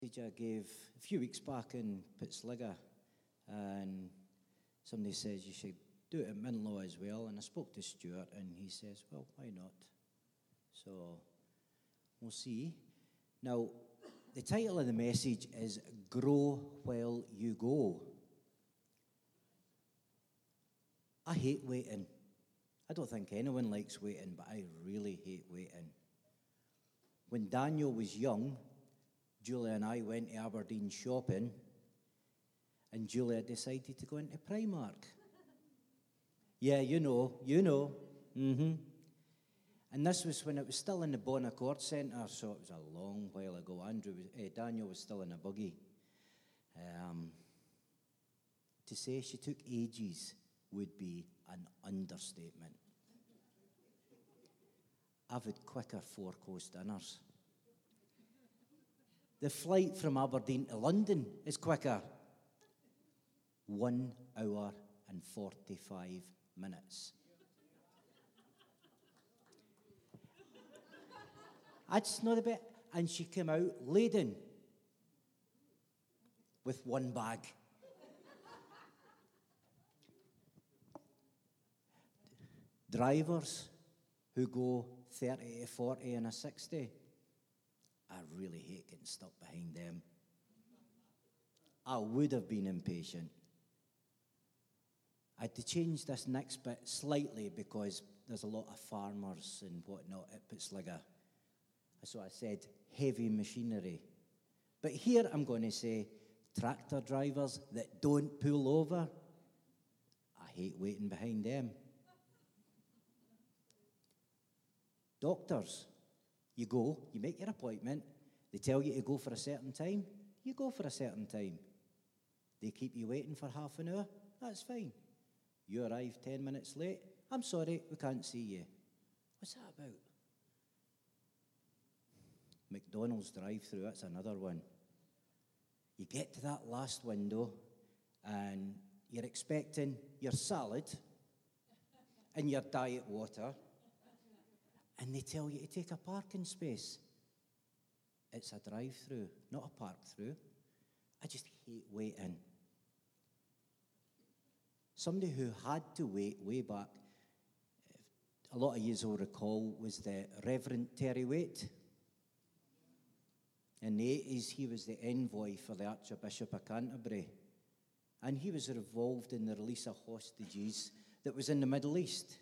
I gave a few weeks back in Pitsliga, and somebody says you should do it at Minlaw as well, and I spoke to Stuart, and he says, well, why not? So, we'll see. Now, the title of the message is Grow While You Go. I hate waiting. I don't think anyone likes waiting, but I really hate waiting. When Daniel was young, Julia and I went to Aberdeen shopping, and Julia decided to go into Primark. Yeah, you know. And this was when it was still in the Bon Accord Centre, so it was a long while ago. Daniel was still in a buggy. To say she took ages would be an understatement. I've had quicker four-course dinners. The flight from Aberdeen to London is quicker. 1 hour and 45 minutes. That's not a bit. And she came out laden with one bag. Drivers who go 30 to 40 and a 60, I really hate getting stuck behind them. I would have been impatient. I had to change this next bit slightly because there's a lot of farmers and whatnot at Pitsliga. So I said heavy machinery. But here I'm going to say tractor drivers that don't pull over. I hate waiting behind them. Doctors, you go, you make your appointment, they tell you to go for a certain time, you go for a certain time. They keep you waiting for half an hour, that's fine. You arrive 10 minutes late, I'm sorry, we can't see you. What's that about? McDonald's drive-through, that's another one. You get to that last window and you're expecting your salad and your diet water, and they tell you to take a parking space. It's a drive-through, not a park-through. I just hate waiting. Somebody who had to wait way back, a lot of you will recall, was the Reverend Terry Waite. In the 80s, he was the envoy for the Archbishop of Canterbury. And he was involved in the release of hostages that was in the Middle East.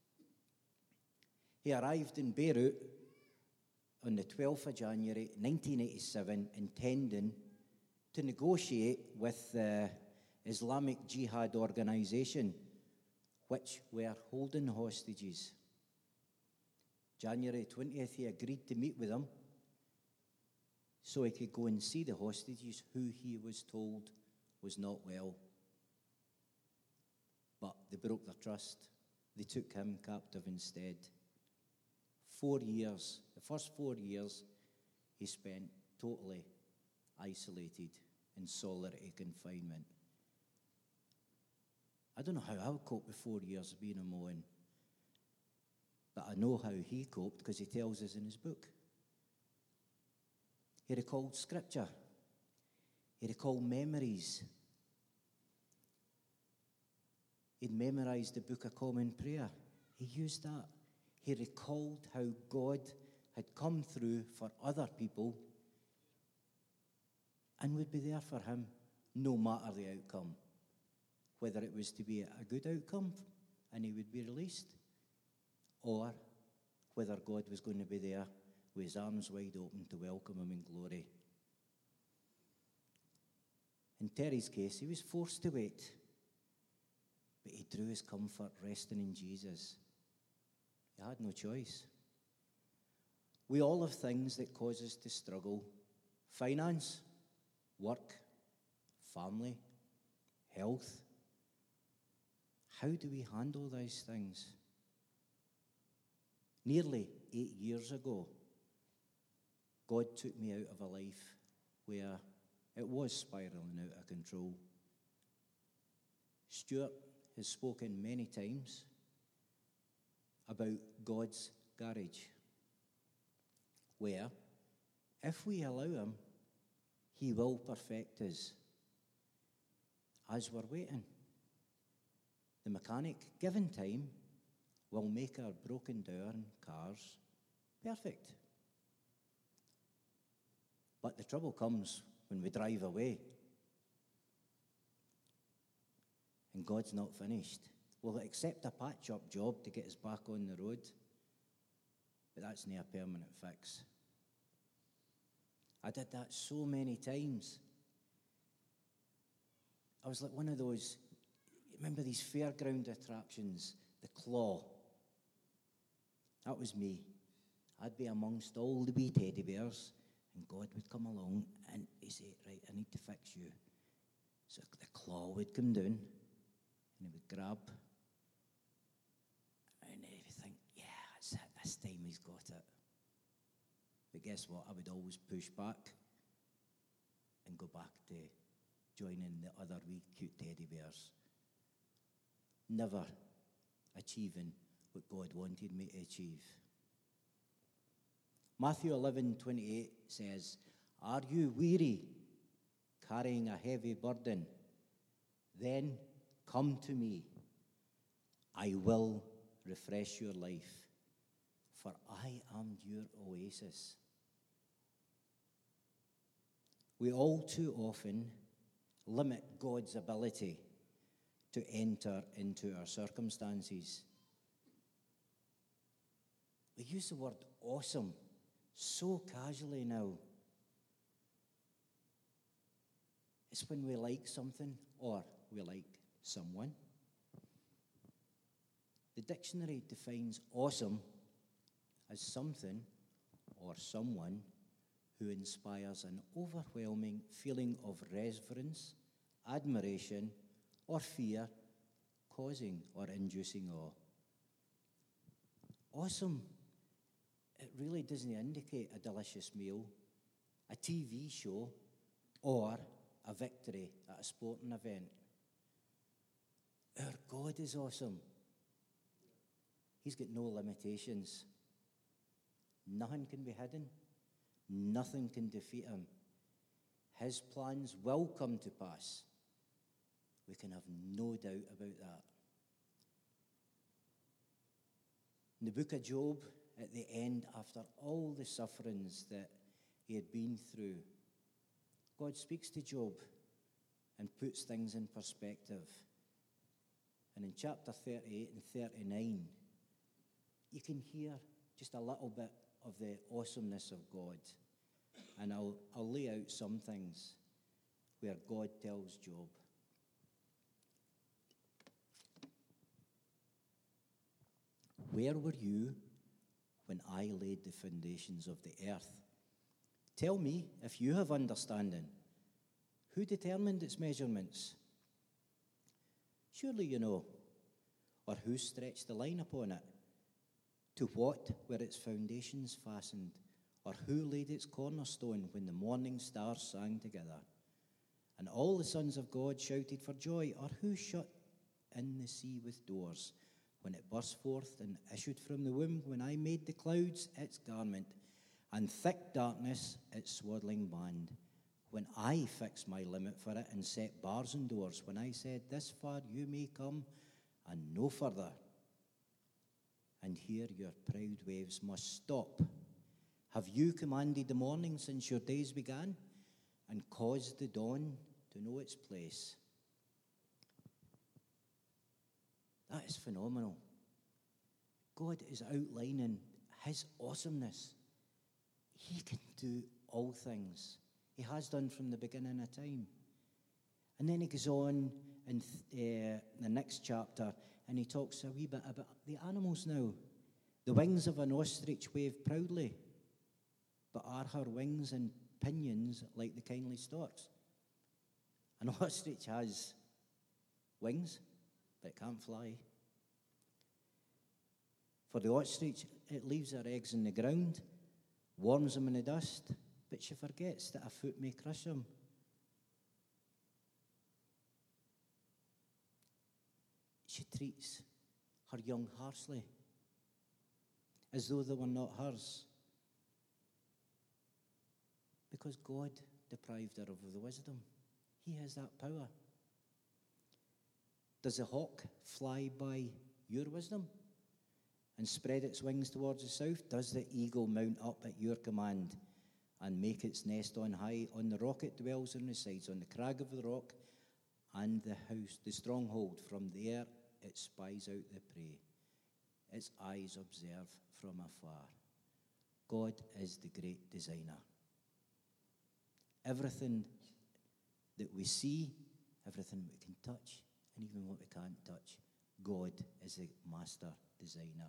He arrived in Beirut on the 12th of January 1987, intending to negotiate with the Islamic Jihad organization, which were holding hostages. January 20th, he agreed to meet with them so he could go and see the hostages who he was told was not well. But they broke their trust. They took him captive instead. 4 years, the first 4 years, he spent totally isolated in solitary confinement. I don't know how I would cope with 4 years of being a Moan, but I know how he coped because he tells us in his book. He recalled scripture. He recalled memories. He'd memorized the Book of Common Prayer. He used that. He recalled how God had come through for other people and would be there for him no matter the outcome. Whether it was to be a good outcome and he would be released, or whether God was going to be there with his arms wide open to welcome him in glory. In Terry's case, he was forced to wait, but he drew his comfort resting in Jesus. He had no choice. We all have things that cause us to struggle. Finance, work, family, health. How do we handle these things? Nearly 8 years ago, God took me out of a life where it was spiraling out of control. Stuart has spoken many times about God's garage, where, if we allow him, He will perfect us as we're waiting. The mechanic, given time, will make our broken down cars perfect. But the trouble comes when we drive away and God's not finished. We'll accept a patch-up job to get us back on the road, but that's not a permanent fix. I did that so many times. I was like one of those, remember these fairground attractions, the claw? That was me. I'd be amongst all the wee teddy bears, and God would come along and he'd say, right, I need to fix you. So the claw would come down, and he would grab, and he'd think, yeah, that's it, this time he's got it. But guess what? I would always push back and go back to joining the other wee cute teddy bears. Never achieving what God wanted me to achieve. Matthew 11:28 says, "Are you weary, carrying a heavy burden? Then come to me. I will refresh your life, for I am your oasis." We all too often limit God's ability to enter into our circumstances. We use the word awesome so casually now. It's when we like something or we like someone. The dictionary defines awesome as something or someone who inspires an overwhelming feeling of reverence, admiration, or fear, causing or inducing awe. Awesome, it really doesn't indicate a delicious meal, a TV show, or a victory at a sporting event. Our God is awesome. He's got no limitations. Nothing can be hidden. Nothing can defeat him. His plans will come to pass. We can have no doubt about that. In the book of Job, at the end, after all the sufferings that he had been through, God speaks to Job and puts things in perspective. And in chapter 38 and 39, you can hear just a little bit of the awesomeness of God. And I'll lay out some things where God tells Job, "Where were you when I laid the foundations of the earth? Tell me if you have understanding. Who determined its measurements? Surely you know. Or who stretched the line upon it? To what were its foundations fastened? Or who laid its cornerstone when the morning stars sang together? And all the sons of God shouted for joy. Or who shut in the sea with doors when it burst forth and issued from the womb, when I made the clouds its garment and thick darkness its swaddling band, when I fixed my limit for it and set bars and doors, when I said, this far you may come and no further. And here your proud waves must stop. Have you commanded the morning since your days began and caused the dawn to know its place?" That is phenomenal. God is outlining his awesomeness. He can do all things. He has done from the beginning of time. And then he goes on in the next chapter and he talks a wee bit about the animals now. The wings of an ostrich wave proudly, but are her wings and pinions like the kindly storks? An ostrich has wings, but it can't fly. For the ostrich, it leaves her eggs in the ground, warms them in the dust, but she forgets that a foot may crush them. She treats her young harshly, as though they were not hers. Because God deprived her of the wisdom. He has that power. Does the hawk fly by your wisdom and spread its wings towards the south? Does the eagle mount up at your command and make its nest on high? On the rock it dwells on the sides, on the crag of the rock and the house, the stronghold. From there it spies out the prey. Its eyes observe from afar. God is the great designer. Everything that we see, everything we can touch, and even what we can't touch, God is the master designer.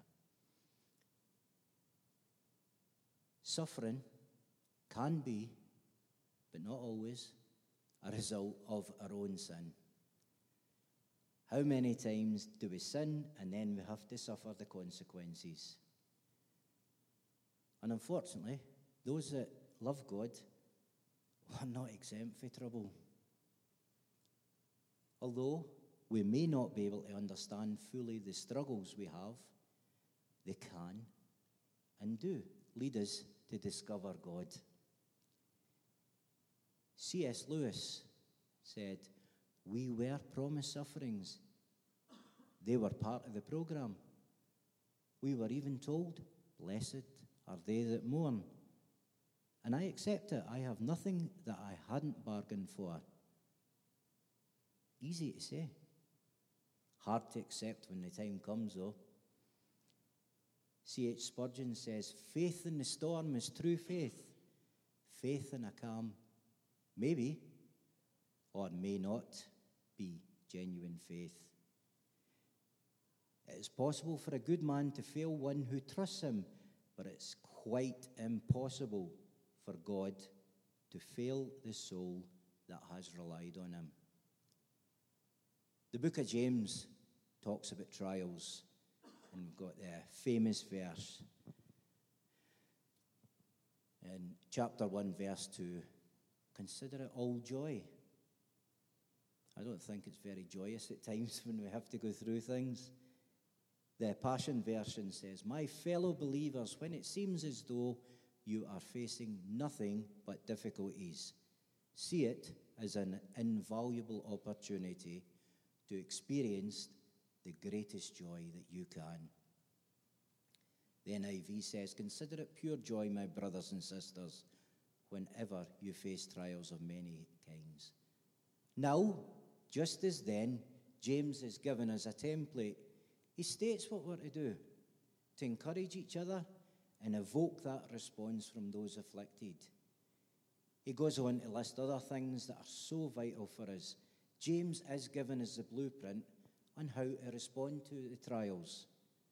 Suffering can be, but not always, a result of our own sin. How many times do we sin and then we have to suffer the consequences? And unfortunately, those that love God are not exempt from trouble. Although we may not be able to understand fully the struggles we have, they can and do lead us to discover God. C.S. Lewis said, "We were promised sufferings. They were part of the program. We were even told, 'Blessed are they that mourn.' And I accept it. I have nothing that I hadn't bargained for." Easy to say. Hard to accept when the time comes, though. C.H. Spurgeon says, "Faith in the storm is true faith. Faith in a calm maybe or may not be genuine faith. It is possible for a good man to fail one who trusts him, but it's quite impossible for God to fail the soul that has relied on him." The book of James talks about trials, and we've got the famous verse in chapter 1, verse 2, "Consider it all joy." I don't think it's very joyous at times when we have to go through things. The Passion Version says, "My fellow believers, when it seems as though you are facing nothing but difficulties, see it as an invaluable opportunity to experience the greatest joy that you can." The NIV says, "Consider it pure joy, my brothers and sisters, whenever you face trials of many kinds." Now, just as then, James has given us a template. He states what we're to do, to encourage each other and evoke that response from those afflicted. He goes on to list other things that are so vital for us. James has given us the blueprint on how to respond to the trials.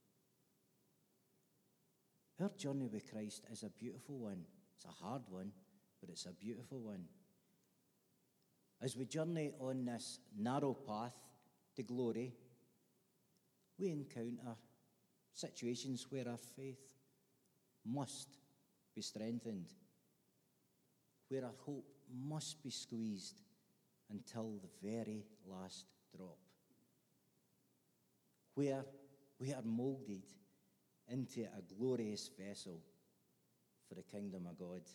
Our journey with Christ is a beautiful one. It's a hard one, but it's a beautiful one. As we journey on this narrow path to glory, we encounter situations where our faith must be strengthened, where our hope must be squeezed until the very last drop, where we are molded into a glorious vessel for the kingdom of God.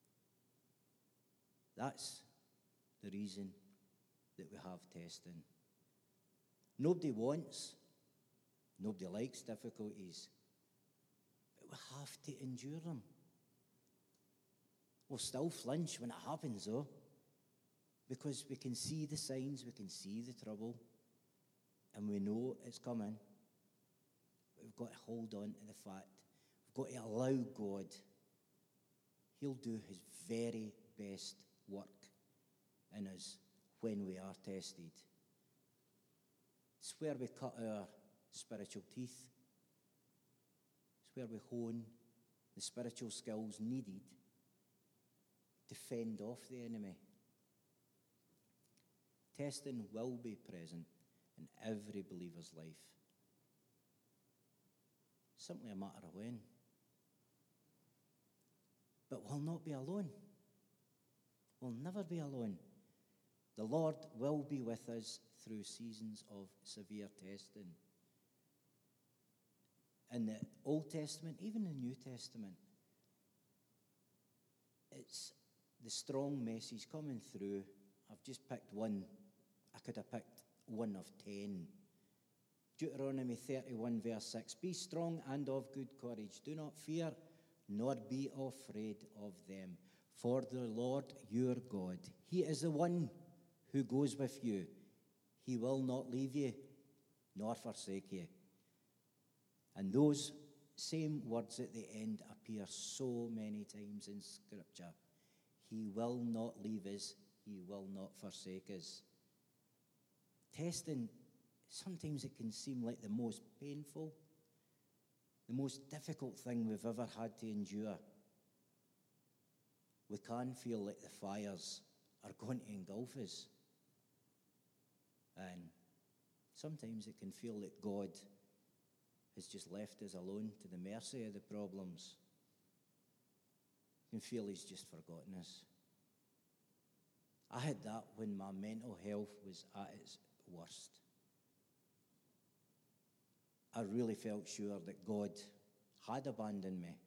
That's the reason that we have testing. Nobody likes difficulties, but we have to endure them. We'll still flinch when it happens, though, because we can see the signs, we can see the trouble, and we know it's coming. But we've got to hold on to the fact. We've got to allow God. He'll do his very best work in us when we are tested. It's where we cut our spiritual teeth. It's where we hone the spiritual skills needed to fend off the enemy. Testing will be present in every believer's life. Simply a matter of when. But we'll not be alone. We'll never be alone. The Lord will be with us through seasons of severe testing. In the Old Testament, even the New Testament, it's the strong message coming through. I've just picked one. I could have picked one of 10. Deuteronomy 31, verse 6. Be strong and of good courage. Do not fear, nor be afraid of them. For the Lord your God, He is the one who goes with you. He will not leave you, nor forsake you. And those same words at the end appear so many times in Scripture. He will not leave us. He will not forsake us. Testing, sometimes it can seem like the most painful, the most difficult thing we've ever had to endure. We can feel like the fires are going to engulf us. And sometimes it can feel that God has just left us alone to the mercy of the problems. You can feel He's just forgotten us. I had that when my mental health was at its worst. I really felt sure that God had abandoned me.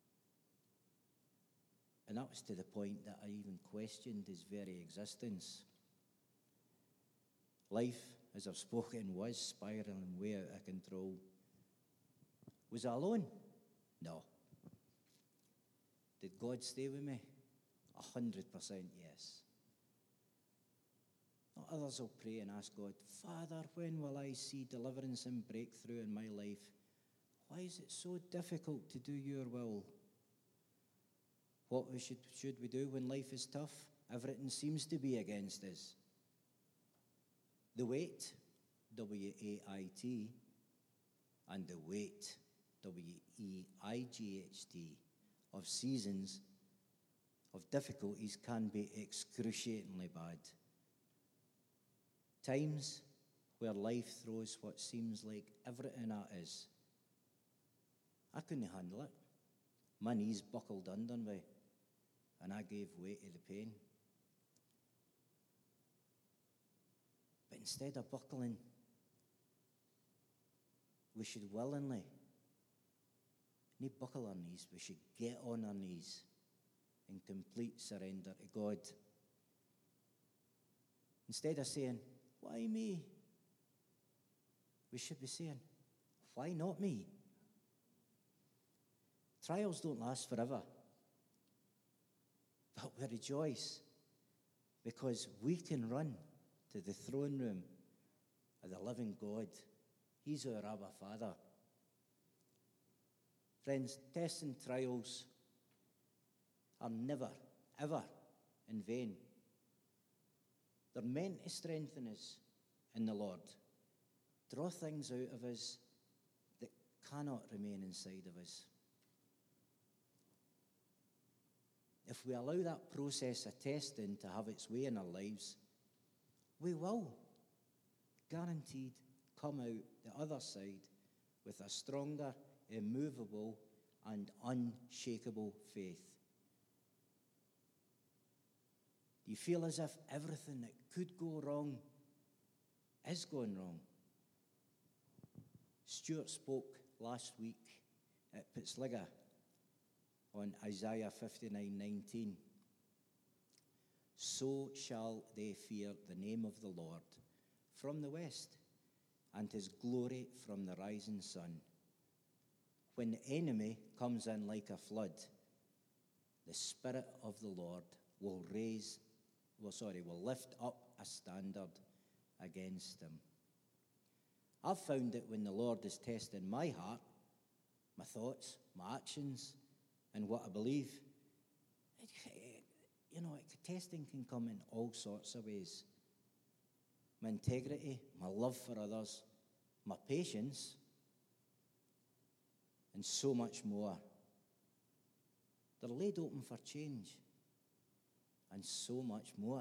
And that was to the point that I even questioned His very existence. Life, as I've spoken, was spiraling way out of control. Was I alone? No. Did God stay with me? 100% yes. Others will pray and ask God, Father, when will I see deliverance and breakthrough in my life? Why is it so difficult to do your will? What should we do when life is tough? Everything seems to be against us. The weight, W-A-I-T, and the weight, W-E-I-G-H-T, of seasons, of difficulties can be excruciatingly bad. Times where life throws what seems like everything at us. I couldn't handle it. My knees buckled under me, and I gave way to the pain. But instead of buckling, we should willingly, not buckle our knees, we should get on our knees in complete surrender to God. Instead of saying, why me? We should be saying, why not me? Trials don't last forever. But we rejoice because we can run to the throne room of the living God. He's our Abba Father. Friends, tests and trials are never, ever in vain. They're meant to strengthen us in the Lord, draw things out of us that cannot remain inside of us. If we allow that process of testing to have its way in our lives, we will, guaranteed, come out the other side with a stronger, immovable, and unshakable faith. Do you feel as if everything that could go wrong is going wrong? Stuart spoke last week at Pitsliga on Isaiah 59:19. So shall they fear the name of the Lord from the west, and His glory from the rising sun. When the enemy comes in like a flood, the Spirit of the Lord will lift up a standard against him. I've found that when the Lord is testing my heart, my thoughts, my actions, and what I believe, testing can come in all sorts of ways. My integrity, my love for others, my patience, and so much more. They're laid open for change, and so much more.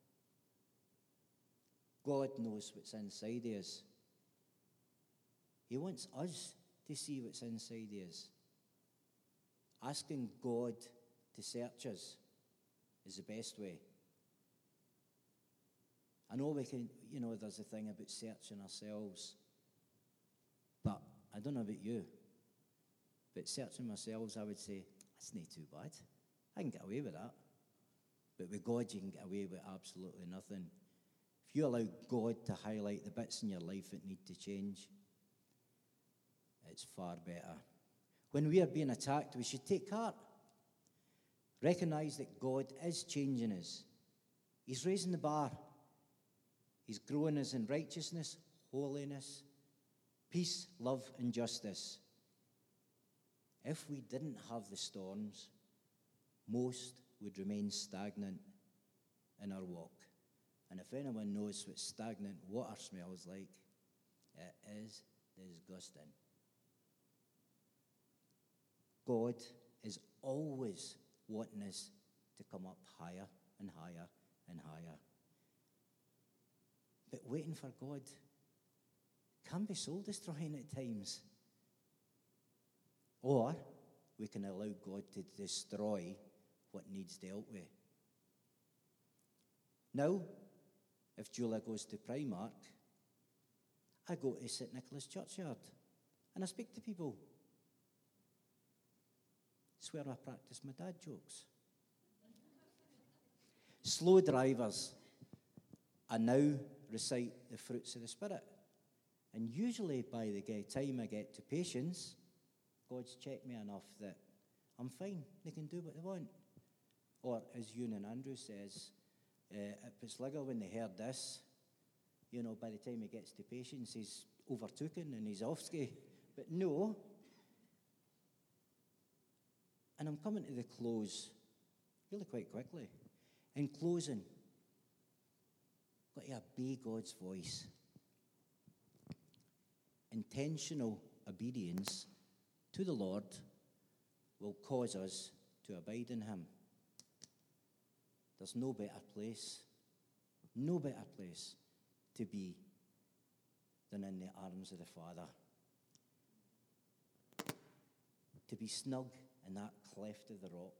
God knows what's inside of us. He wants us to see what's inside of us. Asking God to search us is the best way. I know we can, there's a thing about searching ourselves. But I don't know about you. But searching ourselves, I would say, that's not too bad. I can get away with that. But with God, you can get away with absolutely nothing. If you allow God to highlight the bits in your life that need to change, it's far better. When we are being attacked, we should take heart. Recognize that God is changing us. He's raising the bar. He's growing us in righteousness, holiness, peace, love, and justice. If we didn't have the storms, most would remain stagnant in our walk. And if anyone knows what stagnant water smells like, it is disgusting. God is always wanting us to come up higher and higher and higher. But waiting for God can be soul-destroying at times. Or we can allow God to destroy what needs dealt with. Now, if Julia goes to Primark, I go to St. Nicholas Churchyard and I speak to people. It's where I practice my dad jokes. Slow drivers, I now recite the fruits of the Spirit. And usually by the time I get to patience, God's checked me enough that I'm fine. They can do what they want. Or as Ewan and Andrew says, at Pittsligger, when they heard this, by the time he gets to patience, he's overtaken and he's offski. But no. And I'm coming to the close really quite quickly. In closing, got to obey God's voice. Intentional obedience to the Lord will cause us to abide in him. There's no better place to be than in the arms of the Father. To be snug in that cleft of the rock.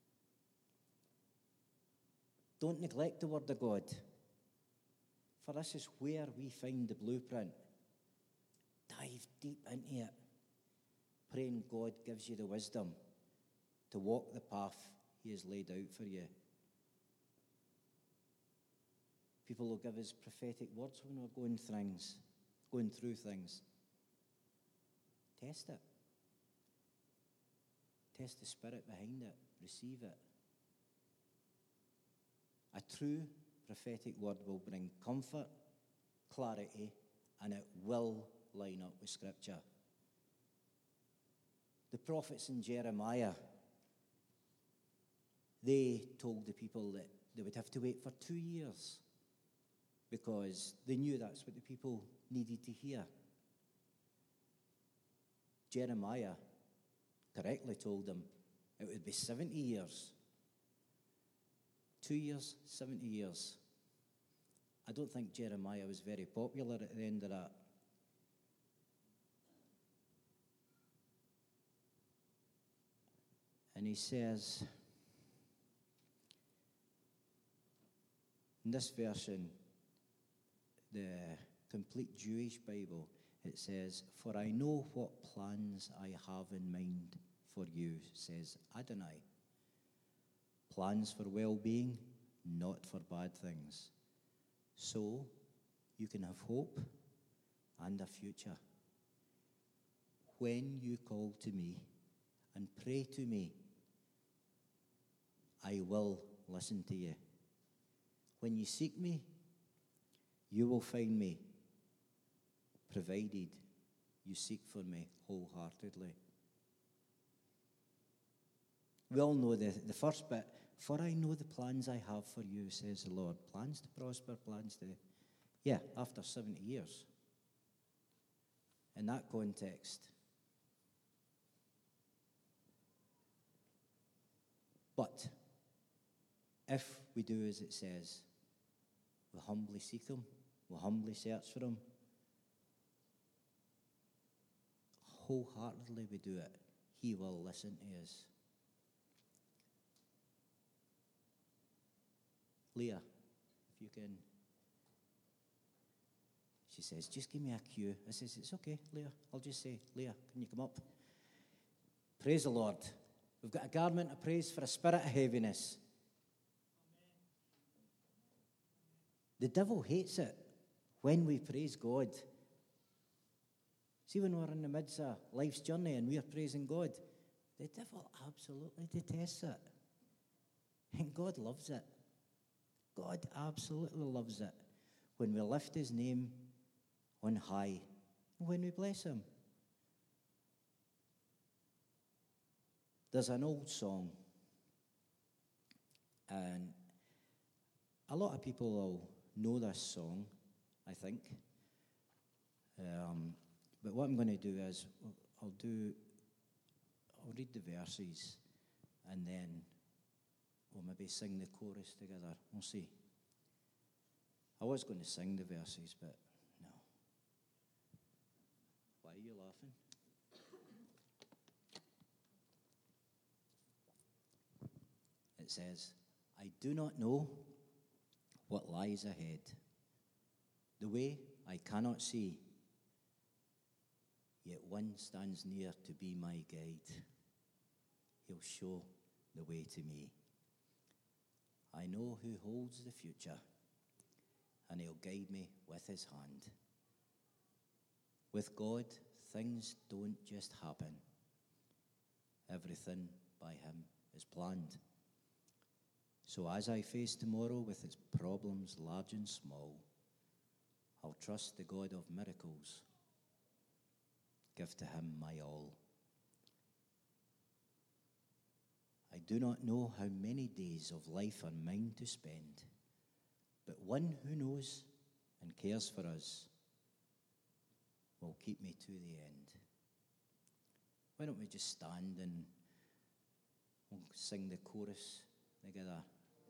Don't neglect the Word of God, for this is where we find the blueprint. Dive deep into it, praying God gives you the wisdom to walk the path he has laid out for you. People will give us prophetic words when we're going through things. Test it. Test the Spirit behind it. Receive it. A true prophetic word will bring comfort, clarity, and it will line up with Scripture. The prophets in Jeremiah, they told the people that they would have to wait for 2 years because they knew that's what the people needed to hear. Jeremiah correctly told them it would be 70 years. 2 years, 70 years. I don't think Jeremiah was very popular at the end of that. And he says, in this version, the complete Jewish Bible, it says, "For I know what plans I have in mind for you," says Adonai. Plans for well-being, not for bad things. So you can have hope and a future. When you call to me and pray to me, I will listen to you. When you seek me, you will find me, provided you seek for me wholeheartedly. We all know the first bit. For I know the plans I have for you, says the Lord. Plans to prosper, plans to... Yeah, after 70 years. In that context. But if we do as it says, we humbly seek him, we humbly search for him, wholeheartedly we do it, he will listen to us. Leah, if you can. She says, just give me a cue. I says, it's okay, Leah. I'll just say, Leah, can you come up? Praise the Lord. We've got a garment of praise for a spirit of heaviness. The devil hates it when we praise God. See, when we're in the midst of life's journey and we are praising God, the devil absolutely detests it. And God loves it. God absolutely loves it when we lift his name on high, when we bless him. There's an old song, and a lot of people will know this song, I think. But what I'm going to do is I'll read the verses, and then we'll maybe sing the chorus together. We'll see. I was going to sing the verses, but no. Why are you laughing? It says, I do not know what lies ahead. The way I cannot see, yet one stands near to be my guide. He'll show the way to me. I know who holds the future, and he'll guide me with his hand. With God, things don't just happen. Everything by him is planned. So as I face tomorrow with its problems large and small, I'll trust the God of miracles. Give to him my all. I do not know how many days of life are mine to spend, but one who knows and cares for us will keep me to the end. Why don't we just stand and we'll sing the chorus together.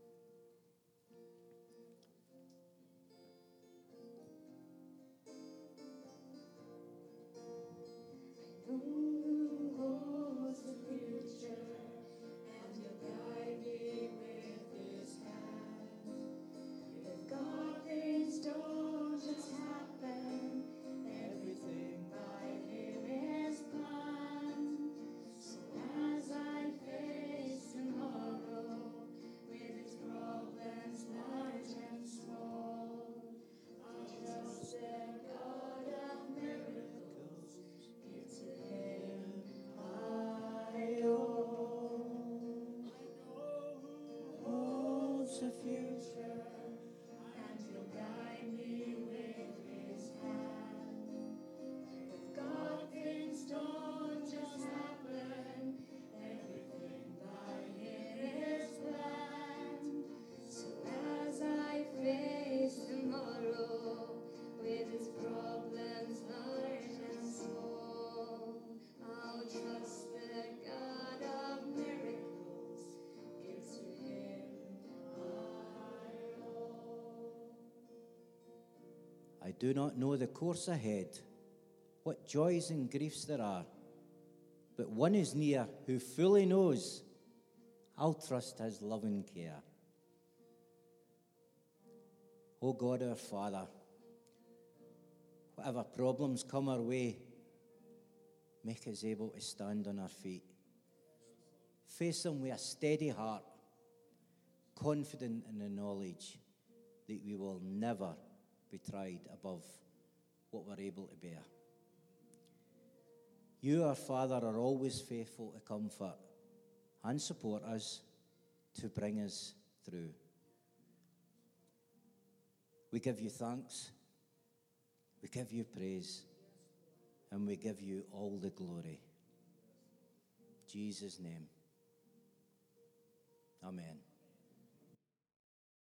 I do not know the course ahead, what joys and griefs there are, but one is near who fully knows. I'll trust his loving care. O God our Father, whatever problems come our way, make us able to stand on our feet. Face them with a steady heart, confident in the knowledge that we will never be tried above what we're able to bear. You, our Father, are always faithful to comfort and support us to bring us through. We give you thanks, we give you praise, and we give you all the glory. In Jesus' name, amen.